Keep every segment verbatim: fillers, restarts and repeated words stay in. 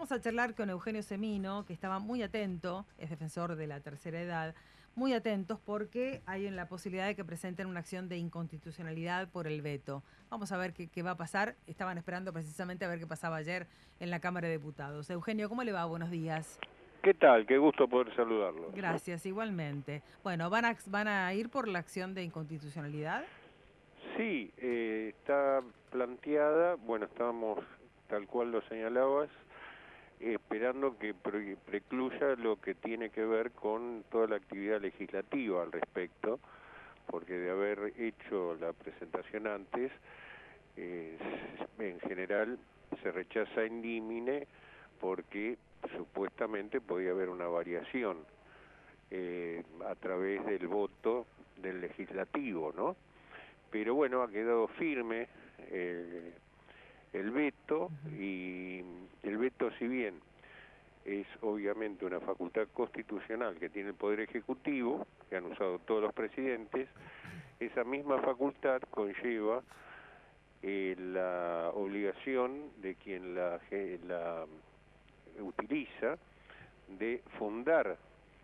Vamos a charlar con Eugenio Semino, que estaba muy atento, es defensor de la tercera edad, muy atentos porque hay en la posibilidad de que presenten una acción de inconstitucionalidad por el veto. Vamos a ver qué, qué va a pasar. Estaban esperando precisamente a ver qué pasaba ayer en la Cámara de Diputados. Eugenio, ¿cómo le va? Buenos días. ¿Qué tal? Qué gusto poder saludarlos. Gracias, igualmente. Bueno, ¿van a, van a ir por la acción de inconstitucionalidad? Sí, eh, está planteada, bueno, estábamos, tal cual lo señalabas, eh, esperando que pre precluya lo que tiene que ver con toda la actividad legislativa al respecto, porque de haber hecho la presentación antes, eh, en general se rechaza en límite porque supuestamente podía haber una variación eh, a través del voto del legislativo, ¿no? Pero bueno, ha quedado firme eh, el veto, Ujú. y el veto, si bien es obviamente una facultad constitucional que tiene el Poder Ejecutivo, que han usado todos los presidentes, esa misma facultad conlleva eh, la obligación de quien la, la utiliza de fundar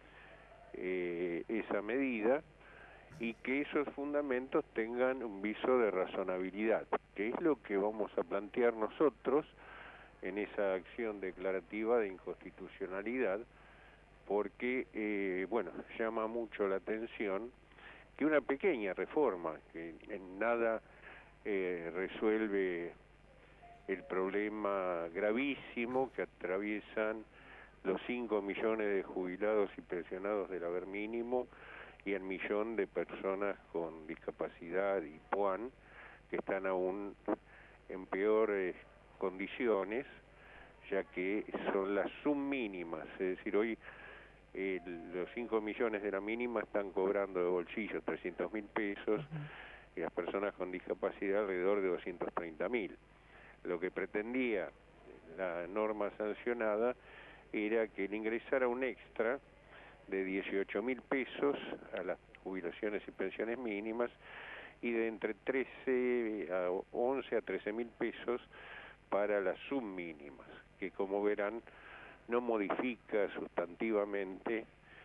eh, esa medida y que esos fundamentos tengan un viso de razonabilidad, que es lo que vamos a plantear nosotros en esa acción declarativa de inconstitucionalidad, porque, eh, bueno, llama mucho la atención que una pequeña reforma, que en nada eh, resuelve el problema gravísimo que atraviesan los cinco millones de jubilados y pensionados del haber mínimo y el millón de personas con discapacidad y P U A N que están aún en peores condiciones, ya que son las submínimas, es decir, hoy eh, los cinco millones de la mínima están cobrando de bolsillo trescientos mil pesos Ujú. y las personas con discapacidad alrededor de doscientos treinta mil. Lo que pretendía la norma sancionada era que le ingresara un extra de dieciocho mil pesos a las jubilaciones y pensiones mínimas y de entre trece a once a trece mil pesos para las submínimas, que como verán no modifica sustantivamente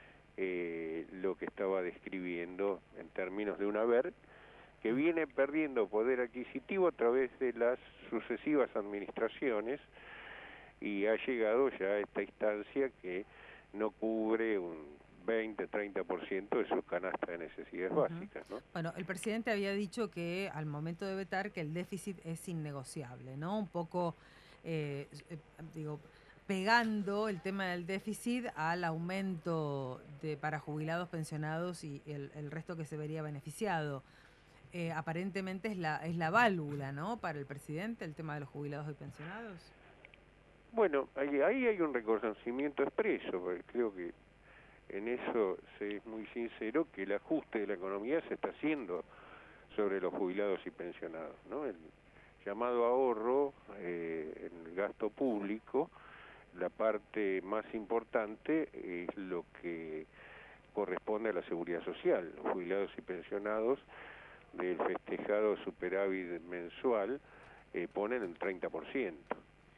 eh, lo que estaba describiendo en términos de un haber que viene perdiendo poder adquisitivo a través de las sucesivas administraciones y ha llegado ya a esta instancia que no cubre un veinte, treinta por ciento de su canasta de necesidades Ujú. básicas, ¿no? Bueno, el presidente había dicho que al momento de vetar que el déficit es innegociable, ¿no? Un poco, eh, eh, digo, pegando el tema del déficit al aumento de para jubilados, pensionados y el, el resto que se vería beneficiado. Eh, aparentemente es la, es la válvula, ¿no? Para el presidente, el tema de los jubilados y pensionados. Bueno, ahí, ahí hay un reconocimiento expreso, porque creo que en eso se es muy sincero que el ajuste de la economía se está haciendo sobre los jubilados y pensionados, ¿no? El llamado ahorro eh, en el gasto público, la parte más importante es lo que corresponde a la seguridad social. Los jubilados y pensionados del festejado superávit mensual eh, ponen el treinta por ciento.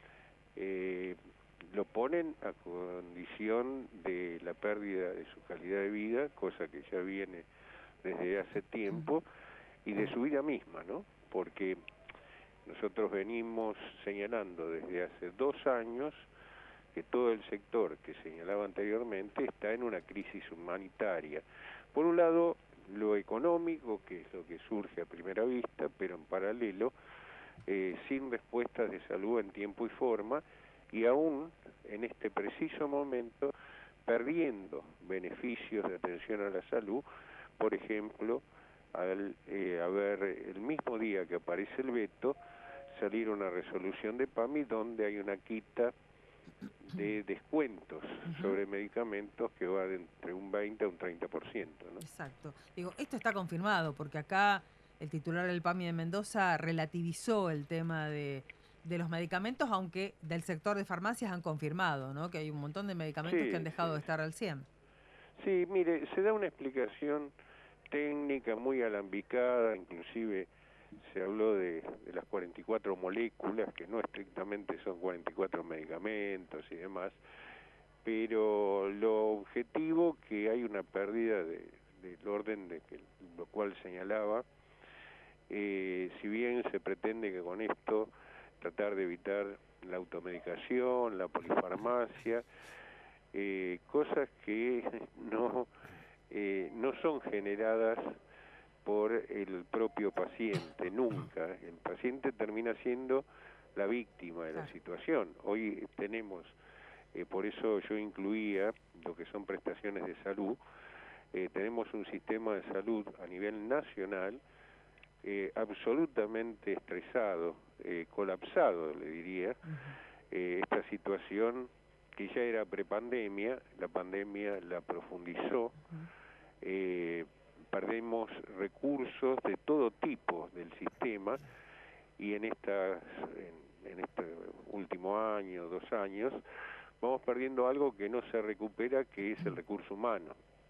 Eh, lo ponen a condición de la pérdida de su calidad de vida, cosa que ya viene desde hace tiempo, y de su vida misma, ¿no? Porque nosotros venimos señalando desde hace dos años que todo el sector que señalaba anteriormente está en una crisis humanitaria. Por un lado, lo económico, que es lo que surge a primera vista, pero en paralelo, eh, sin respuestas de salud en tiempo y forma, y aún en este preciso momento perdiendo beneficios de atención a la salud, por ejemplo, al eh, haber el mismo día que aparece el veto, salir una resolución de P A M I donde hay una quita de descuentos Ujú. sobre medicamentos que va de entre un veinte a un treinta por ciento, ¿no? Exacto. Digo, esto está confirmado porque acá el titular del P A M I de Mendoza relativizó el tema de, de los medicamentos, aunque del sector de farmacias han confirmado, ¿no? Que hay un montón de medicamentos que han Sí, dejado sí, de estar al cien. sí, mire, se da una explicación técnica muy alambicada, inclusive se habló de, de las cuarenta y cuatro moléculas, que no estrictamente son cuarenta y cuatro medicamentos y demás, pero lo objetivo que hay una pérdida de, del orden de que lo cual señalaba, eh, si bien se pretende que con esto tratar de evitar la automedicación, la polifarmacia, eh, cosas que no, eh, no son generadas por el propio paciente, nunca. El paciente termina siendo la víctima de la situación. Hoy tenemos, eh, por eso yo incluía lo que son prestaciones de salud, eh, tenemos un sistema de salud a nivel nacional eh, absolutamente estresado, eh, colapsado, le diría. Uh-huh. eh, esta situación que ya era prepandemia, la pandemia la profundizó, uh-huh. eh, perdemos recursos de todo tipo del sistema y en estas en, en este último año, dos años, vamos perdiendo algo que no se recupera, que es el recurso humano.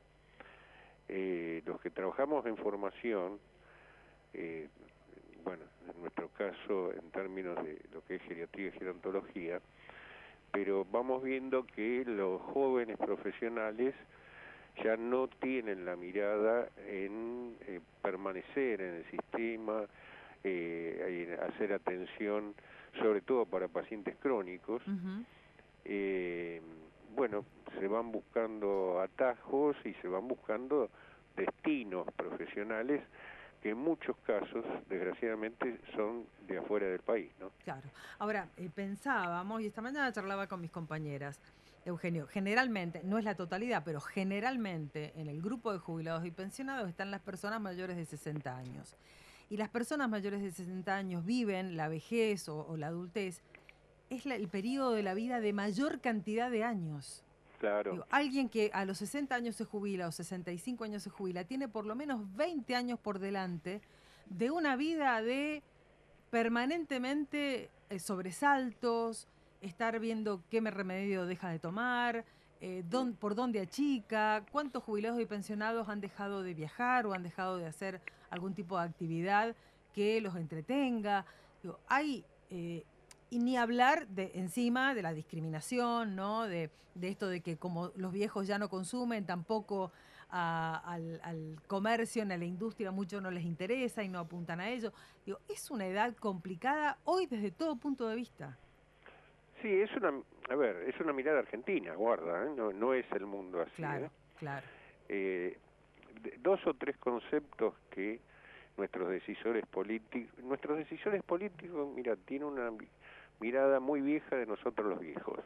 Eh, los que trabajamos en formación, eh, bueno, en nuestro caso en términos de lo que es geriatría y gerontología, pero vamos viendo que los jóvenes profesionales ya no tienen la mirada en eh, permanecer en el sistema, eh, en hacer atención, sobre todo para pacientes crónicos. Uh-huh. eh, bueno, se van buscando atajos y se van buscando destinos profesionales que en muchos casos, desgraciadamente, son de afuera del país, ¿no? Claro. Ahora, eh, pensábamos, y esta mañana charlaba con mis compañeras, Eugenio, generalmente, no es la totalidad, pero generalmente en el grupo de jubilados y pensionados están las personas mayores de sesenta años. Y las personas mayores de sesenta años viven la vejez o, o la adultez, es la, el periodo de la vida de mayor cantidad de años. Claro. Digo, alguien que a los sesenta años se jubila o sesenta y cinco años se jubila, tiene por lo menos veinte años por delante de una vida de permanentemente eh, sobresaltos, estar viendo qué remedio deja de tomar, eh, don, por dónde achica, cuántos jubilados y pensionados han dejado de viajar o han dejado de hacer algún tipo de actividad que los entretenga. Digo, hay, eh, y ni hablar de encima de la discriminación, ¿no? De, de esto de que como los viejos ya no consumen, tampoco a, al, al comercio, a la industria, mucho no les interesa y no apuntan a ello. Digo, es una edad complicada hoy desde todo punto de vista. Sí, es una, a ver, es una mirada argentina, guarda, ¿eh? no, no es el mundo así. Claro, ¿eh? claro. Eh, dos o tres conceptos que nuestros decisores políticos, nuestros decisores políticos, mira, tienen una mirada muy vieja de nosotros los viejos.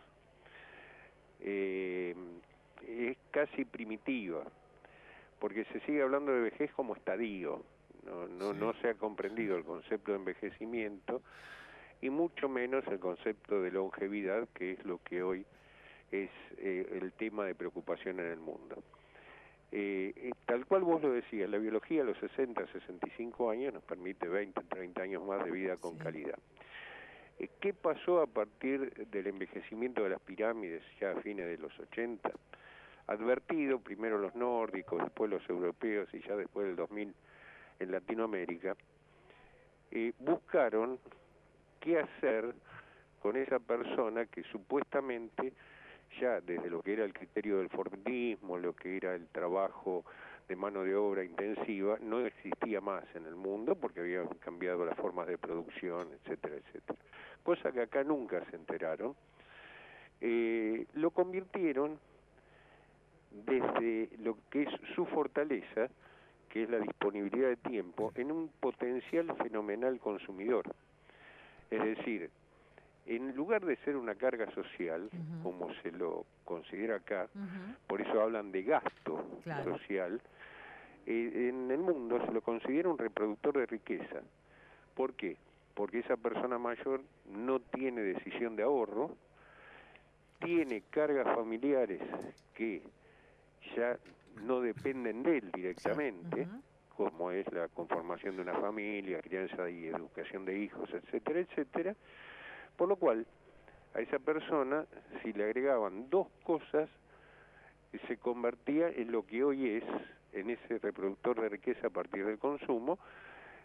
Eh, es casi primitiva, porque se sigue hablando de vejez como estadio, no, no, sí. no se ha comprendido el concepto de envejecimiento y mucho menos el concepto de longevidad, que es lo que hoy es eh, el tema de preocupación en el mundo. Eh, tal cual vos lo decías, la biología a los sesenta, sesenta y cinco años nos permite veinte, treinta años más de vida con sí. calidad. Eh, ¿Qué pasó a partir del envejecimiento de las pirámides ya a fines de los ochenta? Advertido, primero los nórdicos, después los europeos y ya después del dos mil en Latinoamérica, eh, buscaron qué hacer con esa persona que supuestamente ya desde lo que era el criterio del Fordismo, lo que era el trabajo de mano de obra intensiva, no existía más en el mundo porque habían cambiado las formas de producción, etcétera, etcétera. Cosa que acá nunca se enteraron. Eh, lo convirtieron desde lo que es su fortaleza, que es la disponibilidad de tiempo, en un potencial fenomenal consumidor. Es decir, en lugar de ser una carga social, uh-huh. como se lo considera acá, uh-huh. por eso hablan de gasto claro. social, eh, en el mundo se lo considera un reproductor de riqueza. ¿Por qué? Porque esa persona mayor no tiene decisión de ahorro, tiene cargas familiares que ya no dependen de él directamente, uh-huh. como es la conformación de una familia, crianza y educación de hijos, etcétera, etcétera. Por lo cual, a esa persona, si le agregaban dos cosas, se convertía en lo que hoy es, en ese reproductor de riqueza a partir del consumo,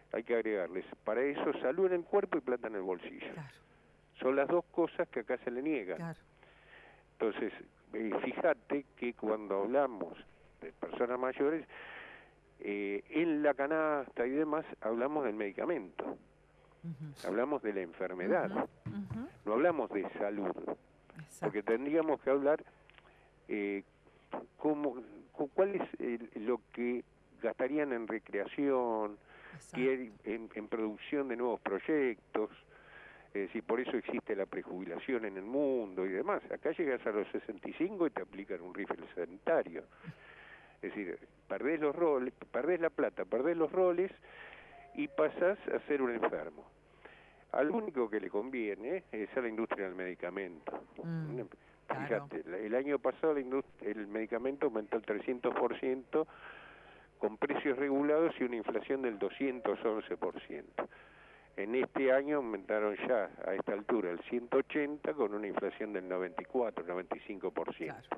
hay que agregarles, para eso salud en el cuerpo y plata en el bolsillo. Claro. Son las dos cosas que acá se le niegan. Claro. Entonces, eh, fíjate que cuando hablamos de personas mayores, eh, en la canasta y demás, hablamos del medicamento, uh-huh. hablamos de la enfermedad, uh-huh. Uh-huh. no hablamos de salud, exacto. Porque tendríamos que hablar eh, cómo, cuál es el, lo que gastarían en recreación, que en, en producción de nuevos proyectos. Es decir, por eso existe la prejubilación en el mundo y demás. Acá llegas a los sesenta y cinco y te aplican un rifle sanitario. Es decir, perdés los roles, perdés la plata, perdés los roles y pasás a ser un enfermo. Al único que le conviene es a la industria del medicamento. Mm, Fíjate, claro. el año pasado la industria, el medicamento aumentó el trescientos por ciento con precios regulados y una inflación del doscientos once por ciento. En este año aumentaron ya a esta altura el ciento ochenta con una inflación del noventa y cuatro, noventa y cinco por ciento. Claro.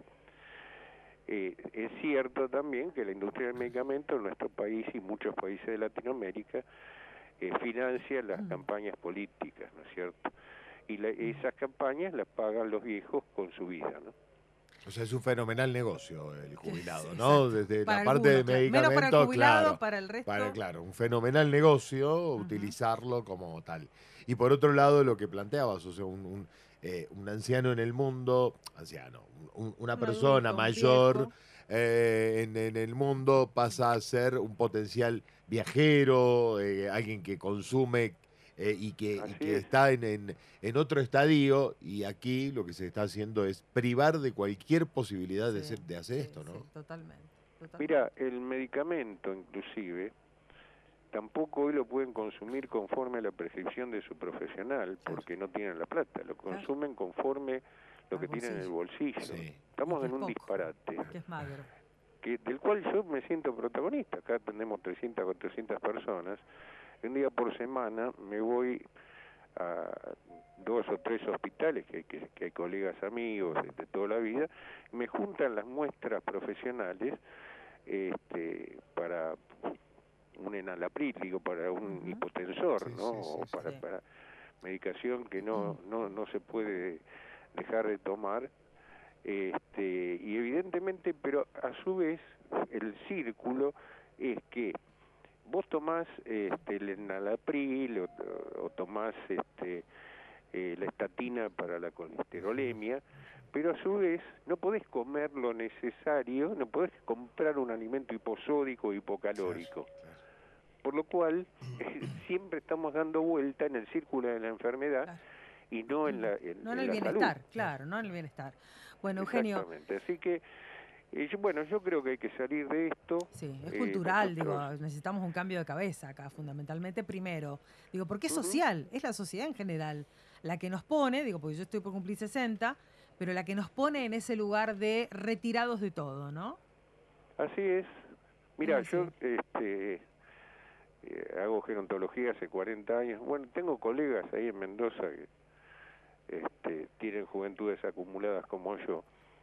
Eh, es cierto también que la industria del medicamento en nuestro país y muchos países de Latinoamérica eh, financia las mm. campañas políticas, ¿no es cierto? Y la, esas campañas las pagan los viejos con su vida, ¿no? O sea, es un fenomenal negocio el jubilado, ¿no? Desde para la parte alguno, de medicamentos, menos para el jubilado, claro, para el resto. Para, claro, un fenomenal negocio, uh-huh. utilizarlo como tal. Y por otro lado, lo que planteabas, o sea, un, un, eh, un anciano en el mundo, anciano, un, una un persona adulto, mayor eh, en, en el mundo pasa a ser un potencial viajero, eh, alguien que consume Eh, y que, y que está en, en, en otro estadio, y aquí lo que se está haciendo es privar de cualquier posibilidad sí, de, ser, de hacer sí, esto, ¿no? Sí, totalmente, totalmente. Mira, el medicamento inclusive tampoco hoy lo pueden consumir conforme a la prescripción de su profesional, porque no tienen la plata, lo consumen conforme lo que tienen en el bolsillo. Sí. Estamos en un poco, disparate. Que es magro. Que, del cual yo me siento protagonista. Acá tenemos trescientas, cuatrocientas personas. Un día por semana me voy a dos o tres hospitales que hay, que, que hay colegas amigos de, de toda la vida, me juntan las muestras profesionales este, para un enalapril, digo, para un uh-huh. hipotensor, sí, ¿no? Sí, sí, o para, sí. para medicación que no, no, no se puede dejar de tomar. Este, y evidentemente, pero a su vez, el círculo es que vos tomás este, el enalapril o, o tomás este, eh, la estatina para la colesterolemia, pero a su vez no podés comer lo necesario, no podés comprar un alimento hiposódico o hipocalórico. Claro, claro. Por lo cual, eh, siempre estamos dando vuelta en el círculo de la enfermedad claro. y no en la en, No en, en el la bienestar, salud. Claro, no en el bienestar. Bueno, Eugenio. Exactamente, así que Eh, yo, bueno, yo creo que hay que salir de esto. Sí, es eh, cultural, nosotros... digo, necesitamos un cambio de cabeza acá, fundamentalmente primero. Digo, porque es uh-huh. social, es la sociedad en general la que nos pone, digo, porque yo estoy por cumplir sesenta, pero la que nos pone en ese lugar de retirados de todo, ¿no? Así es. Mira, es yo este, eh, hago gerontología hace cuarenta años. Bueno, tengo colegas ahí en Mendoza que este, tienen juventudes acumuladas como yo.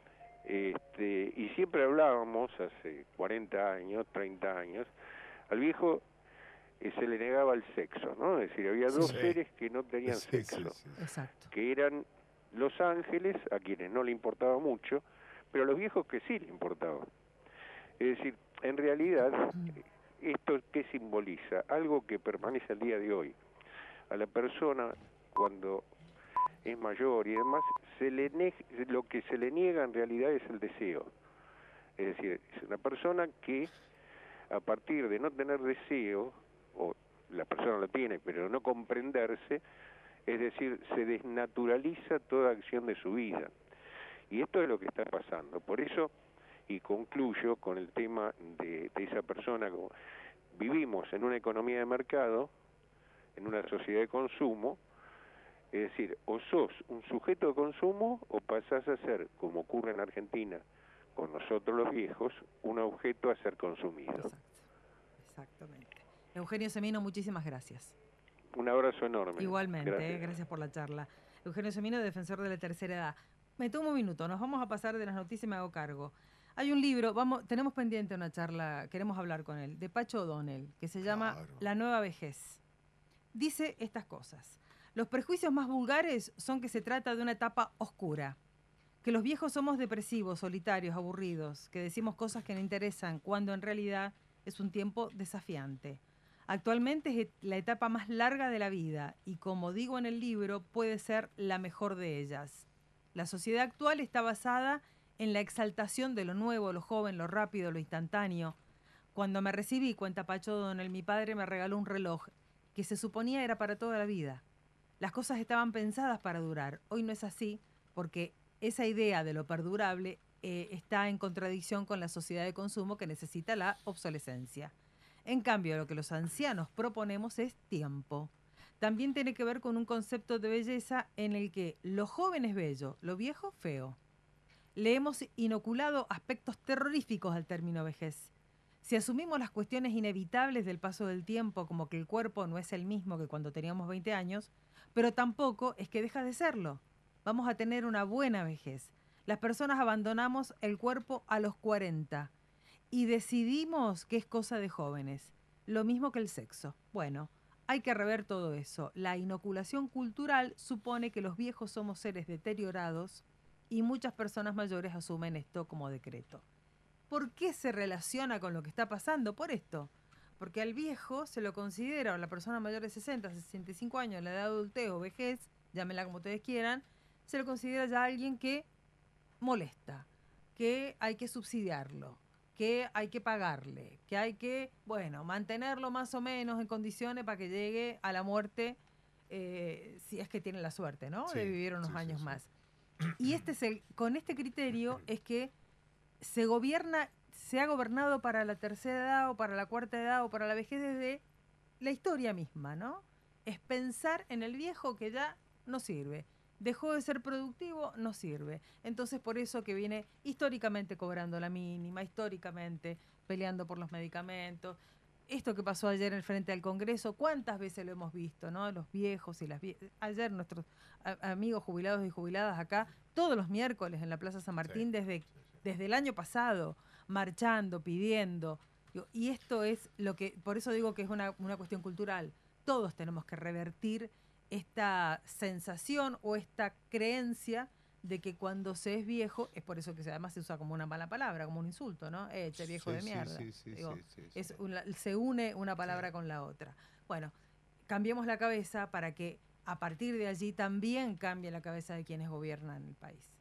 Este, y siempre hablábamos, hace cuarenta años, treinta años, al viejo eh, se le negaba el sexo, ¿no? Es decir, había dos sí. seres que no tenían sí, sexo, sí, sí. Exacto. que eran los ángeles, a quienes no le importaba mucho, pero a los viejos que sí le importaba. Es decir, en realidad, ¿esto qué simboliza? Algo que permanece al día de hoy. A la persona, cuando es mayor y demás, se le ne- lo que se le niega en realidad es el deseo. Es decir, es una persona que a partir de no tener deseo, o la persona lo tiene, pero no comprenderse, es decir, se desnaturaliza toda acción de su vida. Y esto es lo que está pasando. Por eso, y concluyo con el tema de, de esa persona, como vivimos en una economía de mercado, en una sociedad de consumo. Es decir, o sos un sujeto de consumo o pasás a ser, como ocurre en Argentina con nosotros los viejos, un objeto a ser consumido. Exacto. Exactamente. Eugenio Semino, muchísimas gracias. Un abrazo enorme. Igualmente, gracias, eh, gracias por la charla. Eugenio Semino, defensor de la tercera edad. Me tomo un minuto, nos vamos a pasar de las noticias y me hago cargo. Hay un libro, vamos, tenemos pendiente una charla, queremos hablar con él, de Pacho O'Donnell, que se llama Claro. La nueva vejez. Dice estas cosas. Los prejuicios más vulgares son que se trata de una etapa oscura, que los viejos somos depresivos, solitarios, aburridos, que decimos cosas que no interesan, cuando en realidad es un tiempo desafiante. Actualmente es la etapa más larga de la vida y, como digo en el libro, puede ser la mejor de ellas. La sociedad actual está basada en la exaltación de lo nuevo, lo joven, lo rápido, lo instantáneo. Cuando me recibí, cuenta Pacho O'Donnell, mi padre me regaló un reloj que se suponía era para toda la vida. Las cosas estaban pensadas para durar. Hoy no es así, porque esa idea de lo perdurable eh, está en contradicción con la sociedad de consumo que necesita la obsolescencia. En cambio, lo que los ancianos proponemos es tiempo. También tiene que ver con un concepto de belleza en el que lo joven es bello, lo viejo feo. Le hemos inoculado aspectos terroríficos al término vejez. Si asumimos las cuestiones inevitables del paso del tiempo, como que el cuerpo no es el mismo que cuando teníamos veinte años, pero tampoco es que deja de serlo. Vamos a tener una buena vejez. Las personas abandonamos el cuerpo a los cuarenta y decidimos que es cosa de jóvenes. Lo mismo que el sexo. Bueno, hay que rever todo eso. La inoculación cultural supone que los viejos somos seres deteriorados y muchas personas mayores asumen esto como decreto. ¿Por qué se relaciona con lo que está pasando? Por esto. Porque al viejo se lo considera, o la persona mayor de sesenta, sesenta y cinco años, la edad de adultez o vejez, llámenla como ustedes quieran, se lo considera ya alguien que molesta, que hay que subsidiarlo, que hay que pagarle, que hay que, bueno, mantenerlo más o menos en condiciones para que llegue a la muerte, eh, si es que tiene la suerte, ¿no? Sí, de vivir unos sí, sí, años sí. más. Y este es el, con este criterio es que se gobierna, se ha gobernado para la tercera edad o para la cuarta edad o para la vejez desde la historia misma, ¿no? Es pensar en el viejo que ya no sirve. Dejó de ser productivo, no sirve. Entonces por eso que viene históricamente cobrando la mínima, históricamente peleando por los medicamentos. Esto que pasó ayer en el frente al Congreso, ¿cuántas veces lo hemos visto, no? Los viejos y las vie- Ayer nuestros a- amigos jubilados y jubiladas acá, todos los miércoles en la Plaza San Martín, Sí, desde, sí, sí. desde el año pasado, marchando, pidiendo. Digo, y esto es lo que, por eso digo que es una, una cuestión cultural. Todos tenemos que revertir esta sensación o esta creencia de que cuando se es viejo, es por eso que se- además se usa como una mala palabra, como un insulto, ¿no? Eh, che viejo Sí, de sí, mierda. sí, sí, Digo, sí, sí, es sí. una- se une una palabra Sí. con la otra. Bueno, cambiemos la cabeza para que a partir de allí también cambie la cabeza de quienes gobiernan el país.